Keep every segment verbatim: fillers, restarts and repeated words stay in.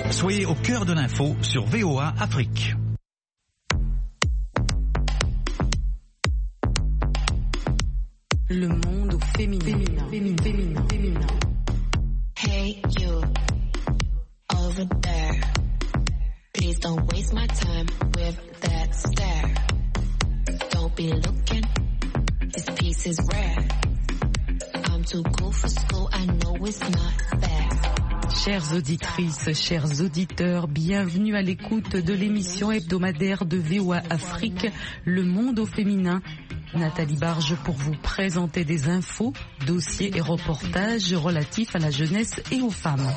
Soyez au cœur de l'info sur V O A Afrique. Le monde au féminin. Féminin, féminin, féminin, féminin. Hey you, over there. Please don't waste my time with that stare. Don't be looking, this piece is rare. I'm too cool for school, I know it's not fair. Chères auditrices, chers auditeurs, bienvenue à l'écoute de l'émission hebdomadaire de V O A Afrique, Le Monde au féminin. Nathalie Barge pour vous présenter des infos, dossiers et reportages relatifs à la jeunesse et aux femmes.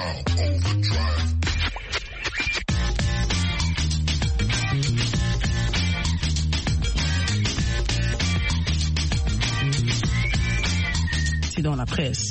C'est dans la presse.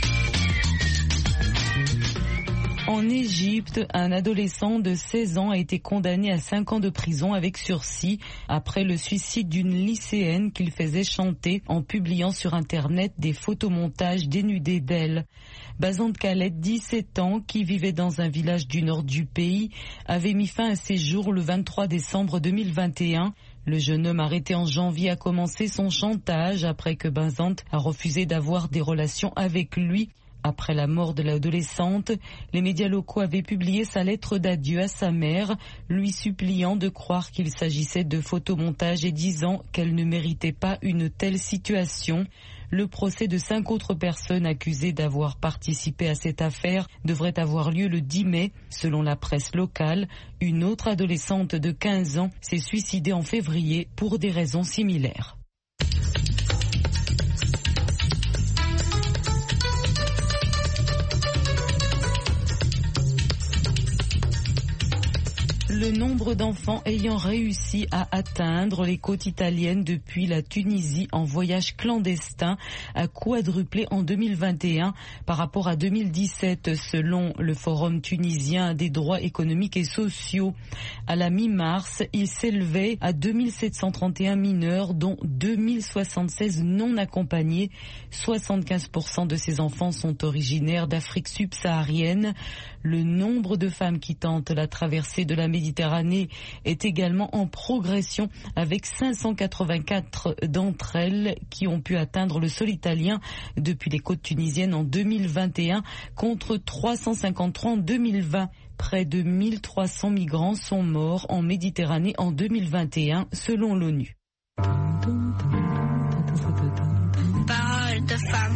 En Égypte, un adolescent de seize ans a été condamné à cinq ans de prison avec sursis après le suicide d'une lycéenne qu'il faisait chanter en publiant sur Internet des photomontages dénudés d'elle. Bazant Khaled, dix-sept ans, qui vivait dans un village du nord du pays, avait mis fin à ses jours le vingt-trois décembre deux mille vingt et un. Le jeune homme arrêté en janvier a commencé son chantage après que Bazant a refusé d'avoir des relations avec lui. Après la mort de l'adolescente, les médias locaux avaient publié sa lettre d'adieu à sa mère, lui suppliant de croire qu'il s'agissait de photomontages et disant qu'elle ne méritait pas une telle situation. Le procès de cinq autres personnes accusées d'avoir participé à cette affaire devrait avoir lieu le dix mai. Selon la presse locale, une autre adolescente de quinze ans s'est suicidée en février pour des raisons similaires. Le nombre d'enfants ayant réussi à atteindre les côtes italiennes depuis la Tunisie en voyage clandestin a quadruplé en deux mille vingt et un par rapport à deux mille dix-sept, selon le Forum tunisien des droits économiques et sociaux. À la mi-mars, il s'élevait à deux mille sept cent trente et un mineurs, dont deux mille soixante-seize non accompagnés. soixante-quinze pour cent de ces enfants sont originaires d'Afrique subsaharienne. Le nombre de femmes qui tentent la traversée de la Méditerranée est également en progression, avec cinq cent quatre-vingt-quatre d'entre elles qui ont pu atteindre le sol italien depuis les côtes tunisiennes en deux mille vingt et un contre trois cent cinquante-trois en deux mille vingt. Près de mille trois cents migrants sont morts en Méditerranée en deux mille vingt et un, selon l'ONU. Parole de femme.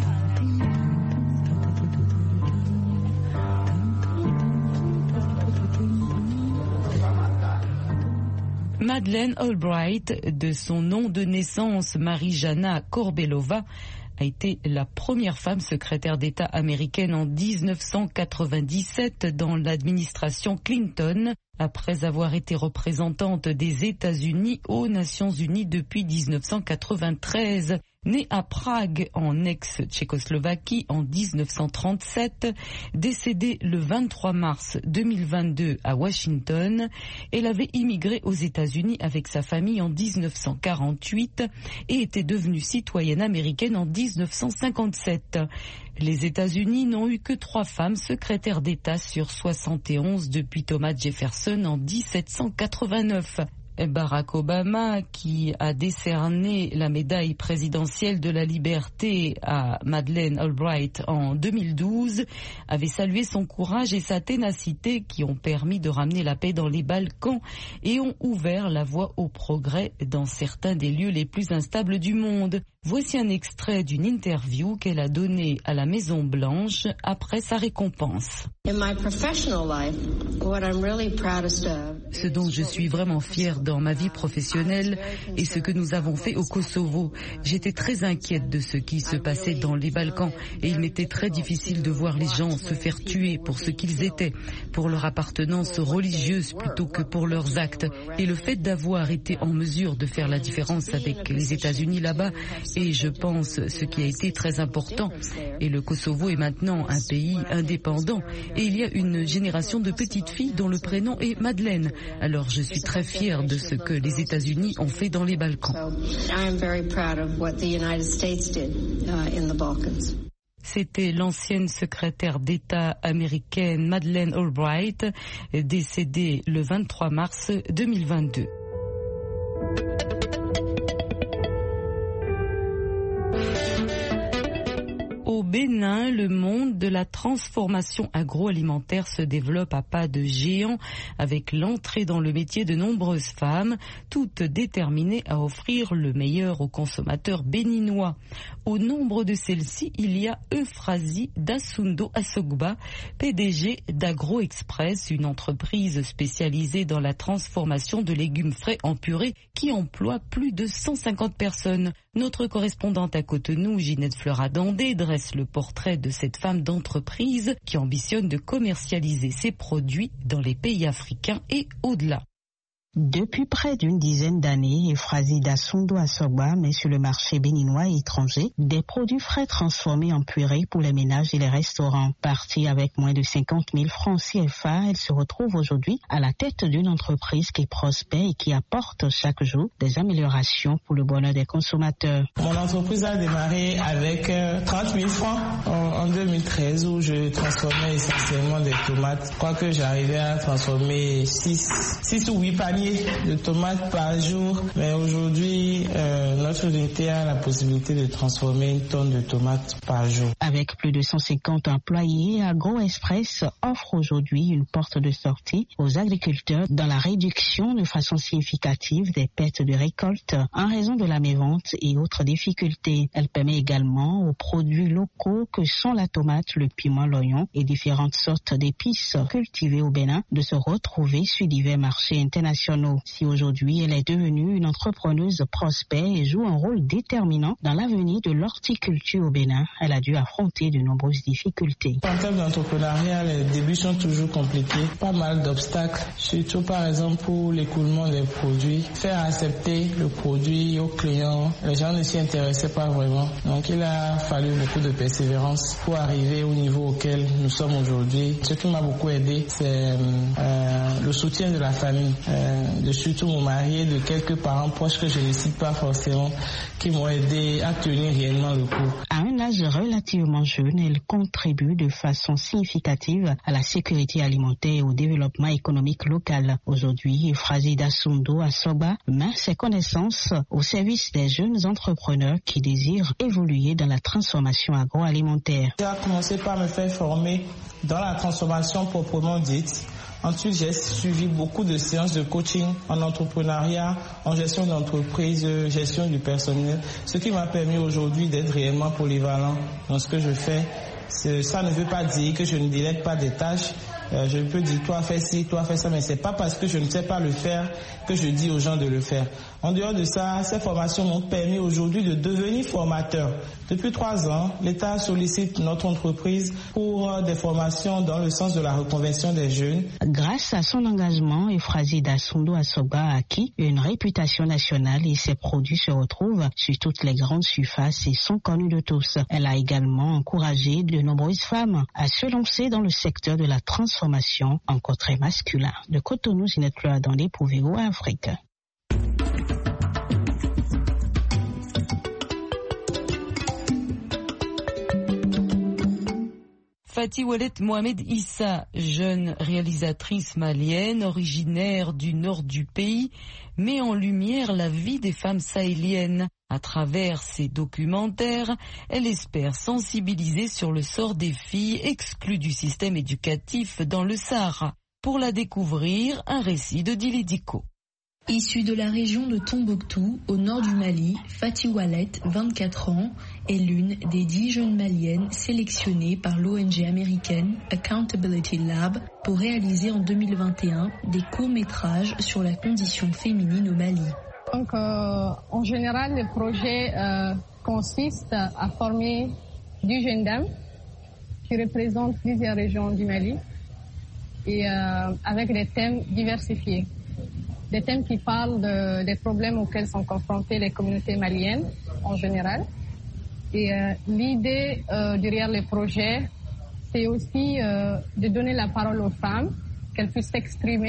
Madeleine Albright, de son nom de naissance Marijana Korbelova, a été la première femme secrétaire d'État américaine en dix-neuf cent quatre-vingt-dix-sept dans l'administration Clinton, après avoir été représentante des États-Unis aux Nations Unies depuis dix-neuf cent quatre-vingt-treize. Née à Prague, en ex-Tchécoslovaquie, en dix-neuf cent trente-sept, décédée le vingt-trois mars deux mille vingt-deux à Washington, elle avait immigré aux États-Unis avec sa famille en dix-neuf cent quarante-huit et était devenue citoyenne américaine en dix-neuf cent cinquante-sept. Les États-Unis n'ont eu que trois femmes secrétaires d'État sur soixante et onze depuis Thomas Jefferson en dix-sept cent quatre-vingt-neuf. Barack Obama, qui a décerné la médaille présidentielle de la liberté à Madeleine Albright en deux mille douze, avait salué son courage et sa ténacité qui ont permis de ramener la paix dans les Balkans et ont ouvert la voie au progrès dans certains des lieux les plus instables du monde. Voici un extrait d'une interview qu'elle a donnée à la Maison Blanche après sa récompense. Ce dont je suis vraiment fière dans ma vie professionnelle est ce que nous avons fait au Kosovo. J'étais très inquiète de ce qui se passait dans les Balkans et il m'était très difficile de voir les gens se faire tuer pour ce qu'ils étaient, pour leur appartenance religieuse plutôt que pour leurs actes. Et le fait d'avoir été en mesure de faire la différence avec les États-Unis là-bas, et je pense ce qui a été très important. Et le Kosovo est maintenant un pays indépendant et il y a une génération de petites filles dont le prénom est Madeleine. Alors je suis très fière de ce que les États-Unis ont fait dans les Balkans. C'était l'ancienne secrétaire d'État américaine Madeleine Albright, décédée le vingt-trois mars deux mille vingt-deux. Au Bénin, le monde de la transformation agroalimentaire se développe à pas de géant avec l'entrée dans le métier de nombreuses femmes, toutes déterminées à offrir le meilleur aux consommateurs béninois. Au nombre de celles-ci, il y a Euphrasie Dasundo Asogba, P D G d'Agro Express, une entreprise spécialisée dans la transformation de légumes frais en purée qui emploie plus de cent cinquante personnes. Notre correspondante à Cotonou, Ginette Fleuradandé, dresse le portrait de cette femme d'entreprise qui ambitionne de commercialiser ses produits dans les pays africains et au-delà. Depuis près d'une dizaine d'années, Euphrasie Dasundo Asogba met sur le marché béninois et étranger des produits frais transformés en purée pour les ménages et les restaurants. Partie avec moins de cinquante mille francs C F A, elle se retrouve aujourd'hui à la tête d'une entreprise qui prospère et qui apporte chaque jour des améliorations pour le bonheur des consommateurs. Mon entreprise a démarré avec trente mille francs en deux mille treize où je transformais essentiellement des tomates. Je crois que j'arrivais à transformer six ou huit paniers de tomates par jour, mais aujourd'hui, euh, notre unité a la possibilité de transformer une tonne de tomates par jour. Avec plus de cent cinquante employés, Agro Express offre aujourd'hui une porte de sortie aux agriculteurs dans la réduction de façon significative des pertes de récolte en raison de la mévente et autres difficultés. Elle permet également aux produits locaux que sont la tomate, le piment, l'oignon et différentes sortes d'épices cultivées au Bénin de se retrouver sur divers marchés internationaux. Si aujourd'hui elle est devenue une entrepreneuse prospère et joue un rôle déterminant dans l'avenir de l'horticulture au Bénin, elle a dû affronter de nombreuses difficultés. En termes d'entrepreneuriat, les débuts sont toujours compliqués. Pas mal d'obstacles, surtout par exemple pour l'écoulement des produits. Faire accepter le produit aux clients, les gens ne s'y intéressaient pas vraiment. Donc il a fallu beaucoup de persévérance pour arriver au niveau auquel nous sommes aujourd'hui. Ce qui m'a beaucoup aidé, c'est euh, le soutien de la famille. Euh, de surtout mon mari et de quelques parents proches que je ne cite pas forcément, qui m'ont aidé à tenir réellement le coup. À un âge relativement jeune, elle contribue de façon significative à la sécurité alimentaire et au développement économique local. Aujourd'hui, Euphrasie Dasundo Asogba met ses connaissances au service des jeunes entrepreneurs qui désirent évoluer dans la transformation agroalimentaire. J'ai commencé par me faire former dans la transformation proprement dite. Ensuite, j'ai suivi beaucoup de séances de coaching en entrepreneuriat, en gestion d'entreprise, gestion du personnel, ce qui m'a permis aujourd'hui d'être réellement polyvalent dans ce que je fais. Ça ne veut pas dire que je ne délègue pas des tâches. Euh, je peux dire toi fais ci, toi fais ça, mais c'est pas parce que je ne sais pas le faire que je dis aux gens de le faire. En dehors de ça, ces formations m'ont permis aujourd'hui de devenir formateur. Depuis trois ans, l'État sollicite notre entreprise pour euh, des formations dans le sens de la reconversion des jeunes. Grâce à son engagement, Euphrasie Dasundo Asogba a acquis une réputation nationale et ses produits se retrouvent sur toutes les grandes surfaces et sont connus de tous. Elle a également encouragé de nombreuses femmes à se lancer dans le secteur de la transformation encore très masculin. De Cotonou, Ginette Fleuradandé pour V O A Afrique. Fati Wallet Mohamed Issa, jeune réalisatrice malienne originaire du nord du pays, met en lumière la vie des femmes sahéliennes. À travers ses documentaires, elle espère sensibiliser sur le sort des filles exclues du système éducatif dans le Sahara. Pour la découvrir, un récit de Dili Diko. Issue de la région de Tombouctou, au nord du Mali, Fati Wallet, vingt-quatre ans, est l'une des dix jeunes maliennes sélectionnées par l'O N G américaine Accountability Lab pour réaliser en deux mille vingt et un des courts-métrages sur la condition féminine au Mali. Donc, euh, en général, le projet euh, consiste à former dix jeunes dames qui représentent plusieurs régions du Mali et euh, avec des thèmes diversifiés. Des thèmes qui parlent de, des problèmes auxquels sont confrontées les communautés maliennes en général. Et euh, l'idée euh, derrière le projet, c'est aussi euh, de donner la parole aux femmes, qu'elles puissent s'exprimer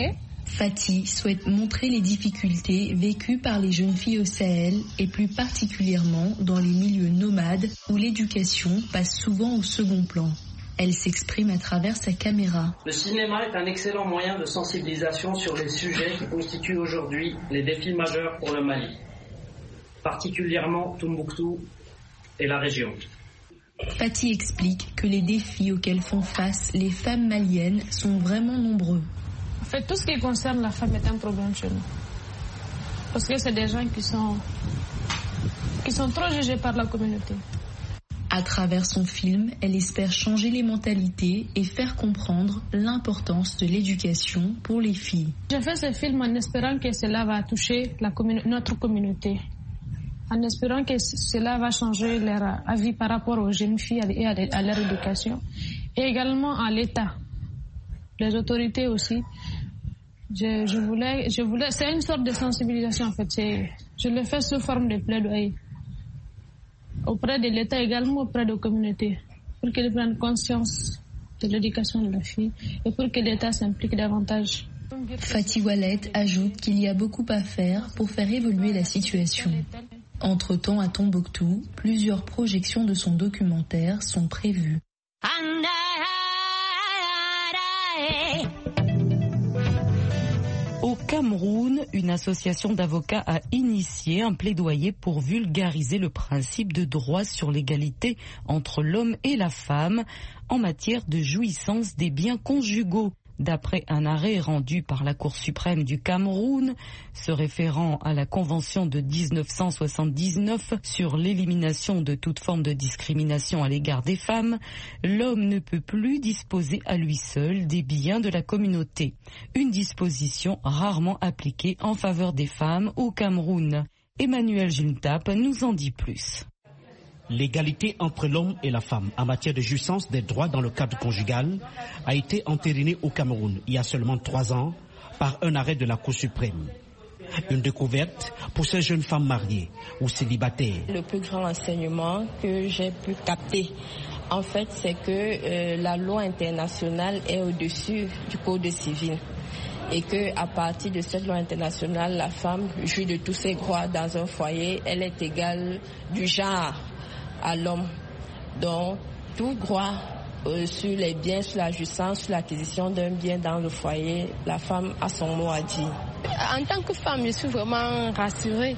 Fatih souhaite montrer les difficultés vécues par les jeunes filles au Sahel et plus particulièrement dans les milieux nomades où l'éducation passe souvent au second plan. Elle s'exprime à travers sa caméra. Le cinéma est un excellent moyen de sensibilisation sur les sujets qui constituent aujourd'hui les défis majeurs pour le Mali, particulièrement Tombouctou et la région. Fatih explique que les défis auxquels font face les femmes maliennes sont vraiment nombreux. En fait, tout ce qui concerne la femme est un problème chez nous. Parce que c'est des gens qui sont, qui sont trop jugés par la communauté. À travers son film, elle espère changer les mentalités et faire comprendre l'importance de l'éducation pour les filles. J'ai fait ce film en espérant que cela va toucher la commune- notre communauté. En espérant que cela va changer leur avis par rapport aux jeunes filles et à leur éducation. Et également à l'État. Les autorités aussi. Je, je voulais, je voulais, c'est une sorte de sensibilisation en fait. C'est, je le fais sous forme de plaidoyer auprès de l'État également auprès de la communauté pour qu'ils prennent conscience de l'éducation de la fille et pour que l'État s'implique davantage. Fatih Wallet ajoute qu'il y a beaucoup à faire pour faire évoluer la situation. Entre-temps, à Tombouctou, plusieurs projections de son documentaire sont prévues. Au Cameroun, une association d'avocats a initié un plaidoyer pour vulgariser le principe de droit sur l'égalité entre l'homme et la femme en matière de jouissance des biens conjugaux. D'après un arrêt rendu par la Cour suprême du Cameroun, se référant à la Convention de dix-neuf cent soixante-dix-neuf sur l'élimination de toute forme de discrimination à l'égard des femmes, l'homme ne peut plus disposer à lui seul des biens de la communauté. Une disposition rarement appliquée en faveur des femmes au Cameroun. Emmanuel Juntap nous en dit plus. L'égalité entre l'homme et la femme en matière de jouissance des droits dans le cadre conjugal a été entérinée au Cameroun il y a seulement trois ans par un arrêt de la Cour suprême. Une découverte pour ces jeunes femmes mariées ou célibataires. Le plus grand enseignement que j'ai pu capter, en fait, c'est que euh, la loi internationale est au-dessus du code civil. Et qu'à partir de cette loi internationale, la femme jouit de tous ses droits dans un foyer. Elle est égale du genre à l'homme. Donc, tout droit euh, sur les biens, sur la jouissance, sur l'acquisition d'un bien dans le foyer, la femme a son mot à dire. En tant que femme, je suis vraiment rassurée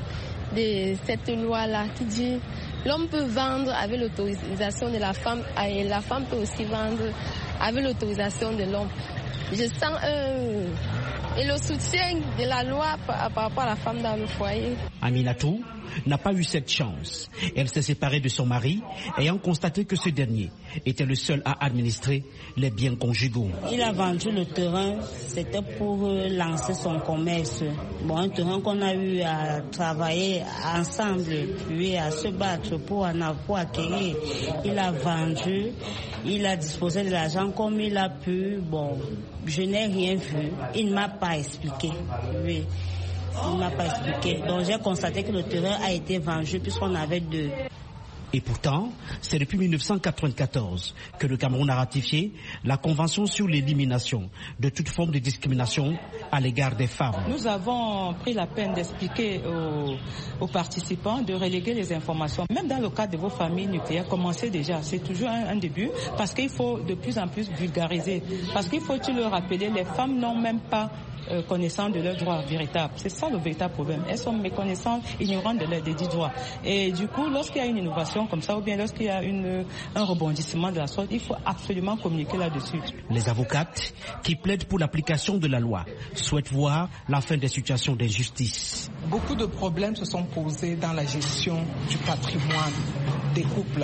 de cette loi-là qui dit l'homme peut vendre avec l'autorisation de la femme et la femme peut aussi vendre avec l'autorisation de l'homme. Je sens euh, et le soutien de la loi par, par rapport à la femme dans le foyer. Aminatou n'a pas eu cette chance. Elle s'est séparée de son mari, ayant constaté que ce dernier était le seul à administrer les biens conjugaux. Il a vendu le terrain, c'était pour lancer son commerce. Bon, un terrain qu'on a eu à travailler ensemble, puis à se battre pour en avoir acquérir. Il a vendu, il a disposé de l'argent comme il a pu. Bon, je n'ai rien vu. Il ne m'a pas expliqué. Oui. Il ne m'a pas expliqué. Donc j'ai constaté que le terrain a été vendu puisqu'on avait deux. Et pourtant, c'est depuis mille neuf cent quatre-vingt-quatorze que le Cameroun a ratifié la Convention sur l'élimination de toute forme de discrimination à l'égard des femmes. Nous avons pris la peine d'expliquer aux, aux participants de reléguer les informations. Même dans le cadre de vos familles nucléaires, commencez déjà. C'est toujours un, un début parce qu'il faut de plus en plus vulgariser. Parce qu'il faut le rappeler, les femmes n'ont même pas Euh, connaissant de leurs droits véritables. C'est ça le véritable problème. Elles sont méconnaissantes, ignorantes de leurs dix droits. Et du coup, lorsqu'il y a une innovation comme ça, ou bien lorsqu'il y a une, un rebondissement de la sorte, il faut absolument communiquer là-dessus. Les avocates qui plaident pour l'application de la loi souhaitent voir la fin des situations d'injustice. Beaucoup de problèmes se sont posés dans la gestion du patrimoine des couples.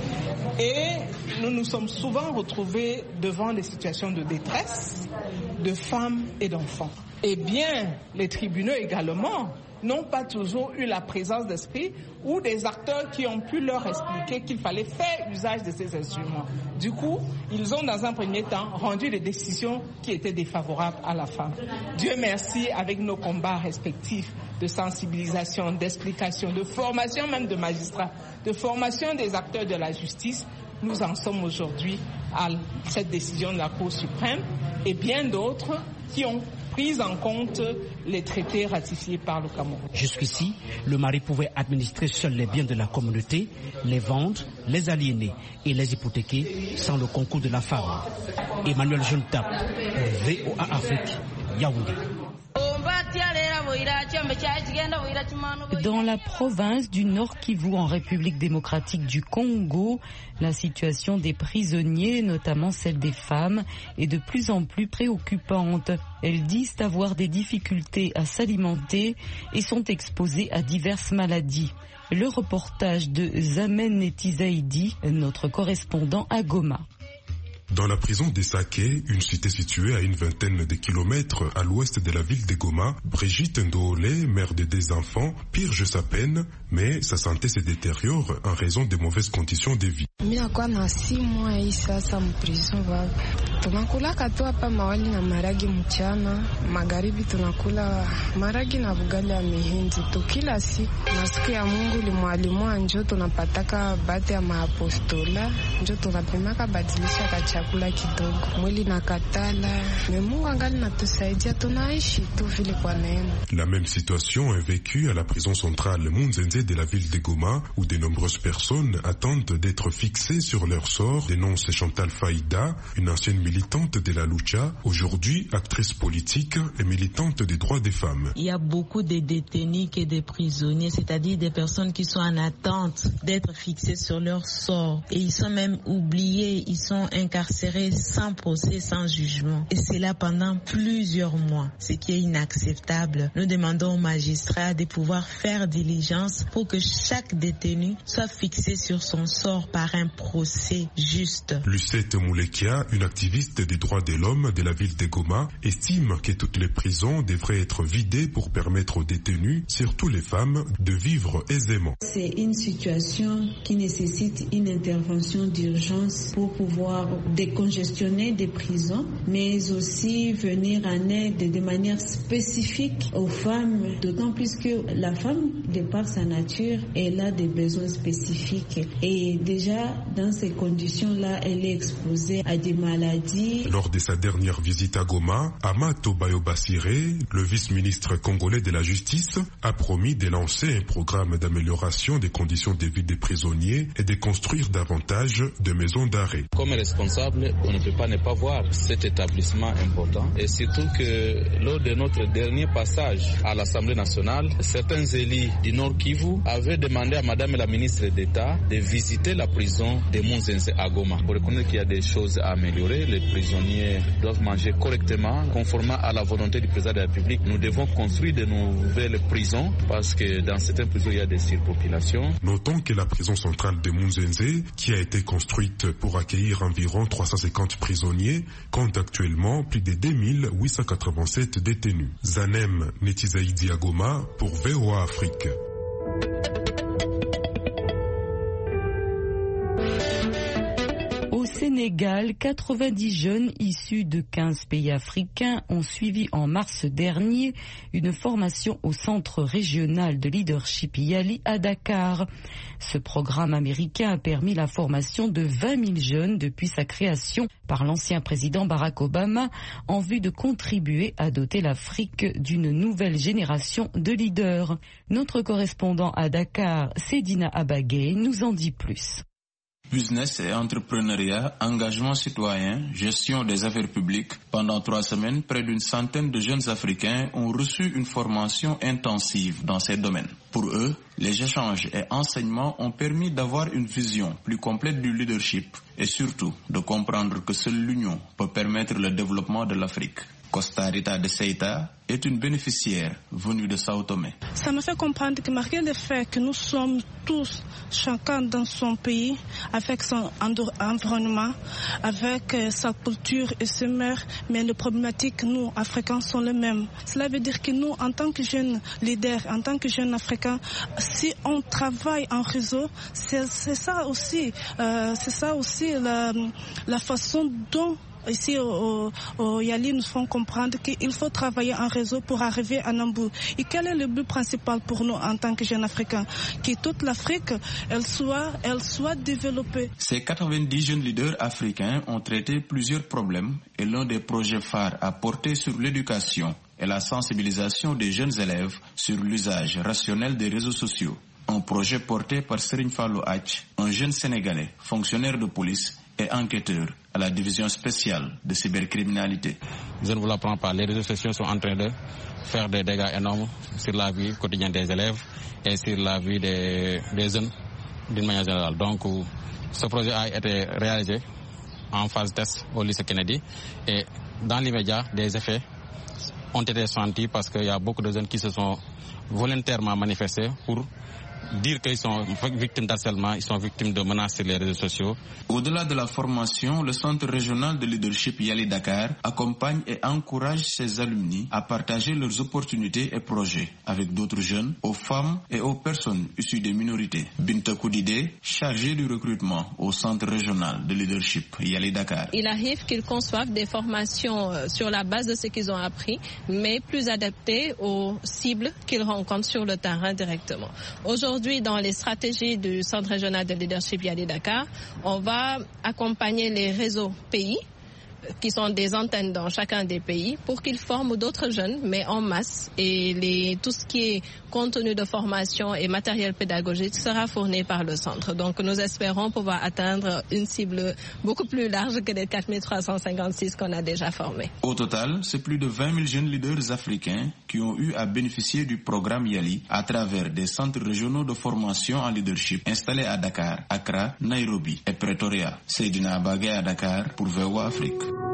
Et nous nous sommes souvent retrouvés devant des situations de détresse de femmes et d'enfants. Eh bien, les tribunaux également n'ont pas toujours eu la présence d'esprit ou des acteurs qui ont pu leur expliquer qu'il fallait faire usage de ces instruments. Du coup, ils ont dans un premier temps rendu des décisions qui étaient défavorables à la femme. Dieu merci, avec nos combats respectifs de sensibilisation, d'explication, de formation même de magistrats, de formation des acteurs de la justice, nous en sommes aujourd'hui à cette décision de la Cour suprême et bien d'autres qui ont prise en compte les traités ratifiés par le Cameroun. Jusqu'ici, le mari pouvait administrer seul les biens de la communauté, les vendre, les aliéner et les hypothéquer sans le concours de la femme. Emmanuel Juntap, V O A Afrique, Yaoundé. Dans la province du Nord Kivu, en République démocratique du Congo, la situation des prisonniers, notamment celle des femmes, est de plus en plus préoccupante. Elles disent avoir des difficultés à s'alimenter et sont exposées à diverses maladies. Le reportage de Zamen Netizaidi, notre correspondant à Goma. Dans la prison des Saké, une cité située à une vingtaine de kilomètres à l'ouest de la ville de Goma, Brigitte Ndoole, mère de deux enfants, purge sa peine, mais sa santé se détériore en raison des mauvaises conditions de vie. Tunakula kato hapa mawali na maragi mchana, magharibi tunakula maragi na bugali ya mihindi tu kila siku. Na siku ya Mungu limwalimua njo tunapataka bate ya maapostola, njo tunapimaka badilisha ka chakula kidogo. Mwili na katala, mais Mungu angali natusaidia tunaishi tu vile kwa neema. La même situation est vécue à la prison centrale Munzenze de la ville de Goma, où de nombreuses personnes attendent d'être fixées sur leur sort, dénonce Chantal Faïda, une ancienne militante de la lucha, aujourd'hui actrice politique et militante des droits des femmes. Il y a beaucoup de détenus et de prisonniers, c'est-à-dire des personnes qui sont en attente d'être fixées sur leur sort. Et ils sont même oubliés, ils sont incarcérés sans procès, sans jugement. Et c'est là pendant plusieurs mois, ce qui est inacceptable. Nous demandons aux magistrats de pouvoir faire diligence pour que chaque détenu soit fixé sur son sort par un procès juste. Lucette Moulekia, une activiste des droits de l'homme de la ville de Goma, estime que toutes les prisons devraient être vidées pour permettre aux détenus, surtout les femmes, de vivre aisément. C'est une situation qui nécessite une intervention d'urgence pour pouvoir décongestionner des prisons, mais aussi venir en aide de manière spécifique aux femmes, d'autant plus que la femme, de par sa nature, elle a des besoins spécifiques. Et déjà, dans ces conditions-là, elle est exposée à des maladies. Lors de sa dernière visite à Goma, Amato Bayobasire, le vice-ministre congolais de la Justice, a promis de lancer un programme d'amélioration des conditions de vie des prisonniers et de construire davantage de maisons d'arrêt. Comme responsable, on ne peut pas ne pas voir cet établissement important, et surtout que lors de notre dernier passage à l'Assemblée nationale, certains élus du Nord Kivu avaient demandé à Madame la ministre d'État de visiter la prison de Munzenze à Goma pour reconnaître qu'il y a des choses à améliorer. Les prisonniers doivent manger correctement, conformément à la volonté du président de la République. Nous devons construire de nouvelles prisons parce que dans certaines prisons, il y a des surpopulations. Notons que la prison centrale de Munzenze, qui a été construite pour accueillir environ trois cent cinquante prisonniers, compte actuellement plus de deux mille huit cent quatre-vingt-sept détenus. Zanem Netizaidi Agoma pour V O A Afrique. Au Sénégal, quatre-vingt-dix jeunes issus de quinze pays africains ont suivi en mars dernier une formation au Centre régional de leadership Yali à Dakar. Ce programme américain a permis la formation de vingt mille jeunes depuis sa création par l'ancien président Barack Obama en vue de contribuer à doter l'Afrique d'une nouvelle génération de leaders. Notre correspondant à Dakar, Sedina Abagay, nous en dit plus. Business et entrepreneuriat, engagement citoyen, gestion des affaires publiques. Pendant trois semaines, près d'une centaine de jeunes Africains ont reçu une formation intensive dans ces domaines. Pour eux, les échanges et enseignements ont permis d'avoir une vision plus complète du leadership et surtout de comprendre que seule l'union peut permettre le développement de l'Afrique. Costa Rita de Seita est une bénéficiaire venue de Sao Tomé. Ça me fait comprendre que malgré le fait que nous sommes tous, chacun dans son pays, avec son environnement, avec sa culture et ses mœurs, mais les problématiques, nous, Africains, sont les mêmes. Cela veut dire que nous, en tant que jeunes leaders, en tant que jeunes Africains, si on travaille en réseau, c'est, c'est ça aussi, euh, c'est ça aussi la, la façon dont ici au, au Yali nous font comprendre qu'il faut travailler en réseau pour arriver à un bout. Et quel est le but principal pour nous en tant que jeunes Africains? Que toute l'Afrique, elle soit, elle soit développée. Ces quatre-vingt-dix jeunes leaders africains ont traité plusieurs problèmes et l'un des projets phares a porté sur l'éducation et la sensibilisation des jeunes élèves sur l'usage rationnel des réseaux sociaux. Un projet porté par Serigne Fallou Ath, un jeune Sénégalais, fonctionnaire de police et enquêteur à la division spéciale de cybercriminalité. Je ne vous l'apprends pas, les réseaux sociaux sont en train de faire des dégâts énormes sur la vie quotidienne des élèves et sur la vie des, des jeunes d'une manière générale. Donc, ce projet a été réalisé en phase test au lycée Kennedy et dans l'immédiat, des effets ont été sentis parce qu'il y a beaucoup de jeunes qui se sont volontairement manifestés pour dire qu'ils sont victimes d'harcèlement, ils sont victimes de menaces sur les réseaux sociaux. Au-delà de la formation, le Centre régional de leadership Yali Dakar accompagne et encourage ses alumni à partager leurs opportunités et projets avec d'autres jeunes, aux femmes et aux personnes issues des minorités. Binta Koudide, chargée du recrutement au Centre régional de leadership Yali Dakar. Il arrive qu'ils conçoivent des formations sur la base de ce qu'ils ont appris, mais plus adaptées aux cibles qu'ils rencontrent sur le terrain directement. Aujourd'hui, dans les stratégies du Centre régional de leadership Yali Dakar, on va accompagner les réseaux pays qui sont des antennes dans chacun des pays pour qu'ils forment d'autres jeunes, mais en masse. Et les, tout ce qui est contenu de formation et matériel pédagogique sera fourni par le centre. Donc nous espérons pouvoir atteindre une cible beaucoup plus large que les quatre mille trois cent cinquante-six qu'on a déjà formés. Au total, c'est plus de vingt mille jeunes leaders africains qui ont eu à bénéficier du programme Yali à travers des centres régionaux de formation en leadership installés à Dakar, Accra, Nairobi et Pretoria. Seydina Abagé à Dakar pour V O A Afrique.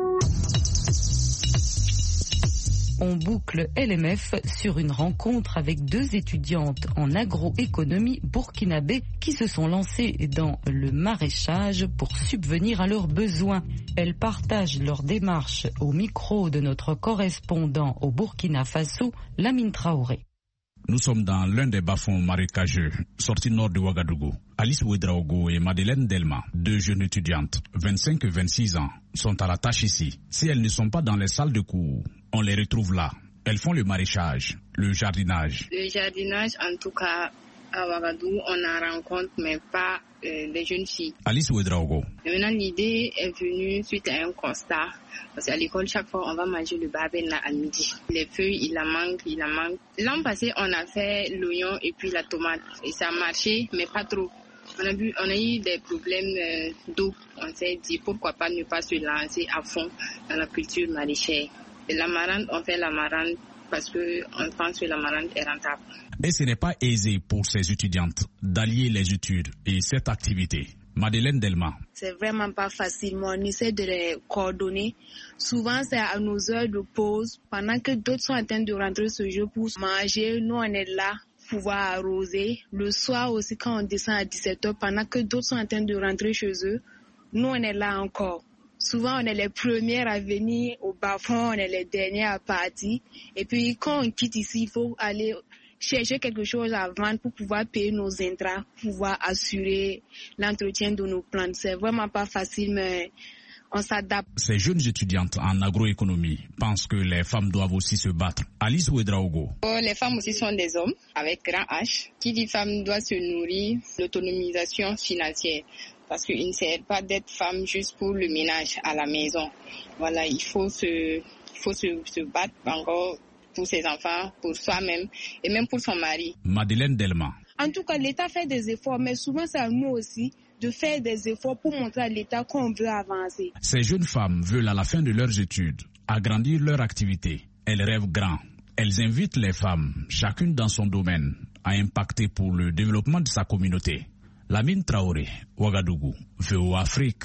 On boucle L M F sur une rencontre avec deux étudiantes en agroéconomie burkinabé qui se sont lancées dans le maraîchage pour subvenir à leurs besoins. Elles partagent leur démarche au micro de notre correspondant au Burkina Faso, Lamine Traoré. Nous sommes dans l'un des bas-fonds marécageux, sortis nord de Ouagadougou. Alice Ouedraogo et Madeleine Delma, deux jeunes étudiantes, vingt-cinq et vingt-six ans, sont à la tâche ici. Si elles ne sont pas dans les salles de cours, on les retrouve là. Elles font le maraîchage, le jardinage. Le jardinage, en tout cas, à Ouagadougou, on en rencontre, mais pas euh, des jeunes filles. Alice Ouedraogo. Maintenant, l'idée est venue suite à un constat. Parce qu'à l'école, chaque fois, on va manger le babel à midi. Les feuilles, il en manque, il en manque. L'an passé, on a fait l'oignon et puis la tomate. Et ça a marché, mais pas trop. On a, vu, on a eu des problèmes euh, d'eau. On s'est dit pourquoi pas ne pas se lancer à fond dans la culture maraîchère. Et l'amarante, on fait l'amarante parce qu'on pense que l'amarante est rentable. Et ce n'est pas aisé pour ces étudiantes d'allier les études et cette activité. Madeleine Delma. C'est vraiment pas facile, mais on essaie de les coordonner. Souvent, c'est à nos heures de pause, pendant que d'autres sont en train de rentrer ce jeu pour manger. Nous, on est là, pouvoir arroser. Le soir aussi, quand on descend à dix-sept heures, pendant que d'autres sont en train de rentrer chez eux, nous, on est là encore. Souvent, on est les premières à venir au bas-fond, on est les dernières à partir. Et puis, quand on quitte ici, il faut aller chercher quelque chose à vendre pour pouvoir payer nos intrants, pour pouvoir assurer l'entretien de nos plantes. C'est vraiment pas facile, mais on s'adapte. Ces jeunes étudiantes en agroéconomie pensent que les femmes doivent aussi se battre. Alice Ouedraogo. Les femmes aussi sont des hommes avec grand H. Qui dit femme doit se nourrir, l'autonomisation financière. Parce qu'il ne sert pas d'être femme juste pour le ménage à la maison. Voilà, il faut se, il faut se, se battre encore pour ses enfants, pour soi-même et même pour son mari. Madeleine Delma. En tout cas, l'État fait des efforts, mais souvent c'est à nous aussi de faire des efforts pour montrer à l'État qu'on veut avancer. Ces jeunes femmes veulent à la fin de leurs études agrandir leur activité. Elles rêvent grand. Elles invitent les femmes, chacune dans son domaine, à impacter pour le développement de sa communauté. Lamine Traoré, Ouagadougou, V O A Afrique.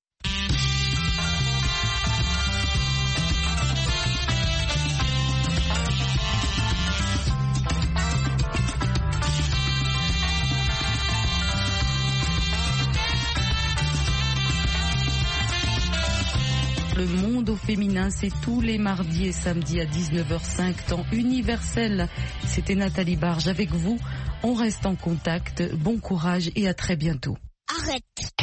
Le monde au féminin, c'est tous les mardis et samedis à dix-neuf heures cinq, temps universel. C'était Nathalie Barge avec vous. On reste en contact. Bon courage et à très bientôt. Arrête.